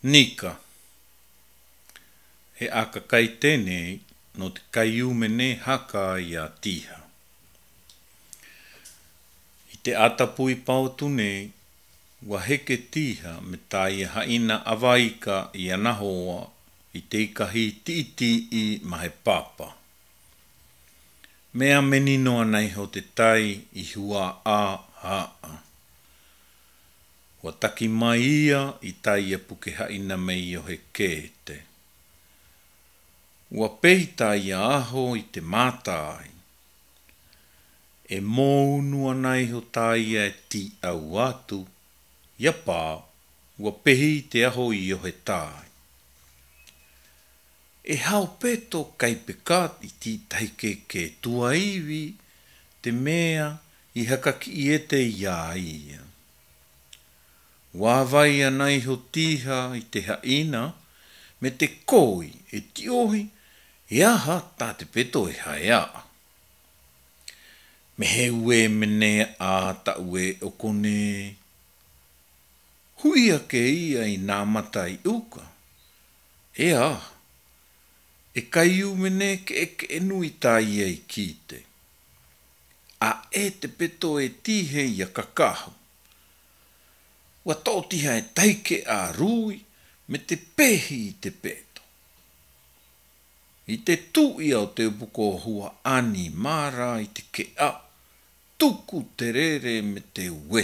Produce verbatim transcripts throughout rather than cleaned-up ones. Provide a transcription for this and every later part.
Nika. He aka kai tēnei no te kaiumene haka i a tiha. I te atapui pautu nei, wa heke tiha me tai haina awaika i anahoa i te ikahi titi i mahe papa. Mea menino anai ho te tai i hua a haa. Wa taki mai ia i tai e puke haina mei o he kete. Wa peita i aho i te mātai. E mōunu anai ho tai e ti au atu, ia pā, wa pehi te aho i o he tai. E hao peto kai pekat i ti taike ke tua iwi, te mea i hakaki i ete ia ia. Wāwai anai ho tiha i te haina, me te koi e tiohi, e aha tā te peto e haea. Me he ue mene a ta ue o kone. Huia ke ia i nā matai uka. E aha. E kaiu mene ke eke enu i tā ia i kite. A e te peto e tihe i a kakahu. Wa tōtiha e taike a rui me te pehi i te peto. I te tui au te upuko hua ani mara i te ke a, tuku te rere me te ue.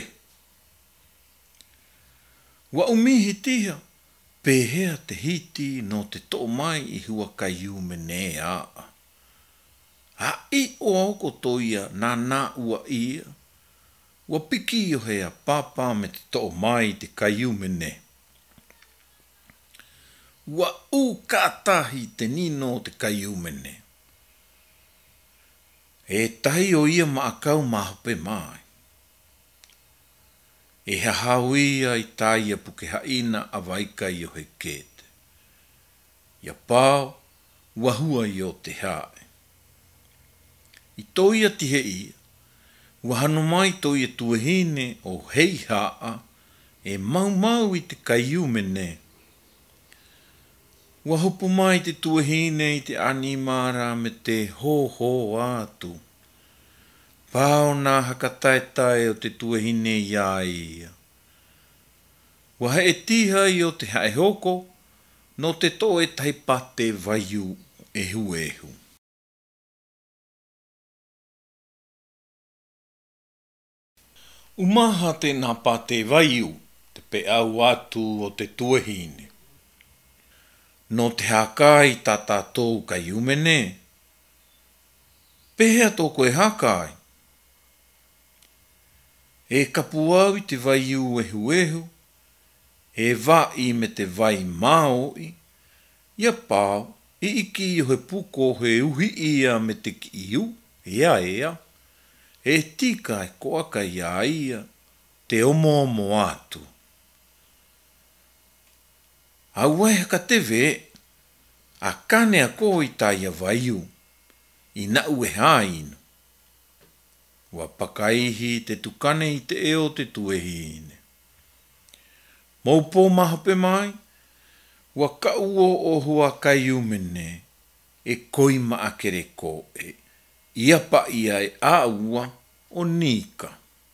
Wa umihi tiha, pehea te hiti no te tō mai i hua kaiu mene a. A i o auko toia nā nā ua ia, wa piki o hea papa me te tō mai te kaiu mene. Wa u kātahi te nino te kaiu mene. E tahi o ia maakau mahope mai. E hahau ia i taia puke haina a waika i o he kete. Ia pāo, wahua i o te hae. I toia tihe ia, wahano mai toia tuahine o hei haa, e mau mau i te kaiu mene. Wahupu mai te tuahine i te animara me te ho ho atu. Pāo nā hakataetai o te tuahine ia ia. Wahe e tiha i o te hae hoko, no te tō e taipate vaiu ehu ehu. Umaha te nā pate vaiu, te pe au atu o te tuahine. No te hakai tata tōu kai umene. Pehea tō koe hakai. E kapu au i te vaiu ehu ehu, e vai me te vai maoi, ia pāo, i iki i he puko he uhi ia me te ki iu, ia ea, e tika e koaka ia ia, te omo omo atu. Aua e haka te ve, a kane a ko i taia vaiu, i na ue hainu. Wa pakaihi te tukane i te eo te tuehine. Maupo mahape mai, wa kauo o hua kai umene, e koi maakere ko e, ia pa ia e aua o nika.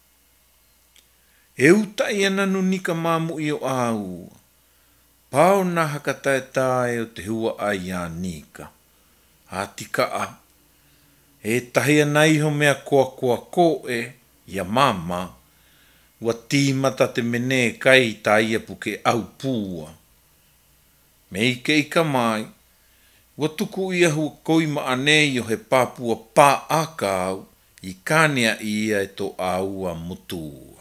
E uta ia nanu nika mamu i o aua, pāo na hakatai tae o te hua ai a nika. Ha tika a, e tahia nei ho mea koa koa ko e, ia mama, wa tīmata te mene kai taia puke au pūa. Me ike ika mai, wa tuku ia hua koima anei o he pāpua pā aka au, i kānea ia e to aua mutu.